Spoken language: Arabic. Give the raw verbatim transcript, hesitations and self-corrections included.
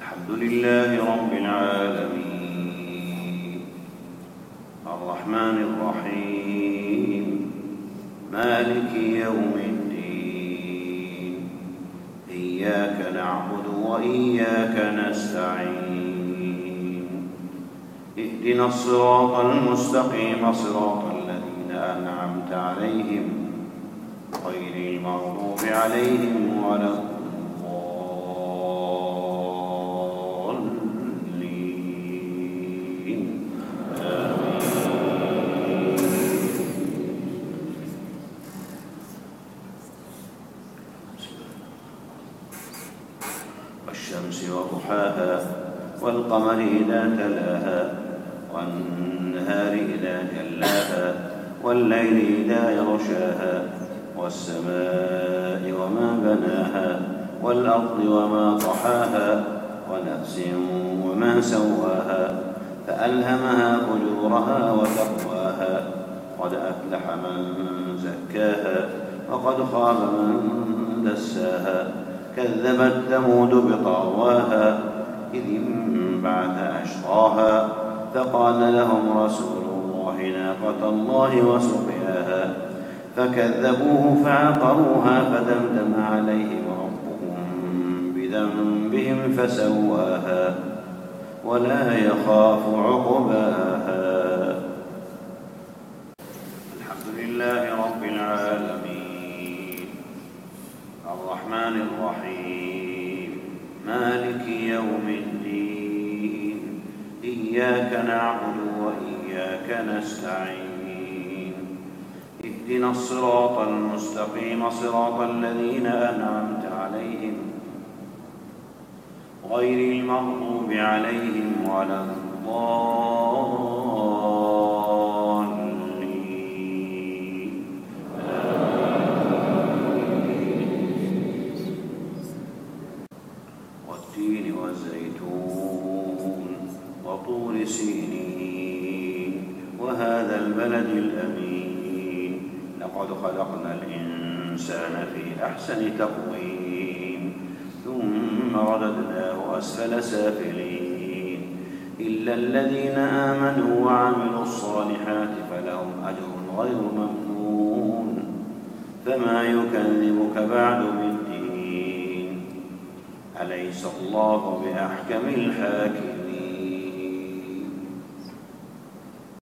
الحمد لله رب العالمين الرحمن الرحيم مالك يوم الدين إياك نعبد وإياك نستعين اهدنا الصراط المستقيم صراط الذين أنعمت عليهم غير المغضوب عليهم ولا الضالين والشمس وضحاها والقمر إذا تلاها والنهار إذا جلاها والليل إذا يغشاها والسماء وما بناها والأرض وما طحاها ونفس وما سواها فألهمها فجورها وتقواها قد أفلح من زكاها وقد خاب من دساها كذبت ثمود بطغواها إذ انبعث أشقاها فقال لهم رسول الله ناقة الله وسقياها فكذبوه فعقروها فدمدم عليهم ربهم بذنبهم فسواها ولا يخاف عقباها. الحمد لله رب العالمين الرحمن الرحيم مالك يوم الدين إياك نعبد وإياك نستعين اهدنا الصراط المستقيم صراط الذين أنعمت عليهم غير المغضوب عليهم ولا الضالين والتين والزيتون وطور سينين وهذا البلد الأمين لقد خلقنا الإنسان في أحسن تقويم ثم رددناه أسفل سافلين إلا الذين آمنوا وعملوا الصالحات فلهم أجر غير ممنون فما يكذبك بعد بالدين أليس الله بأحكم الحاكمين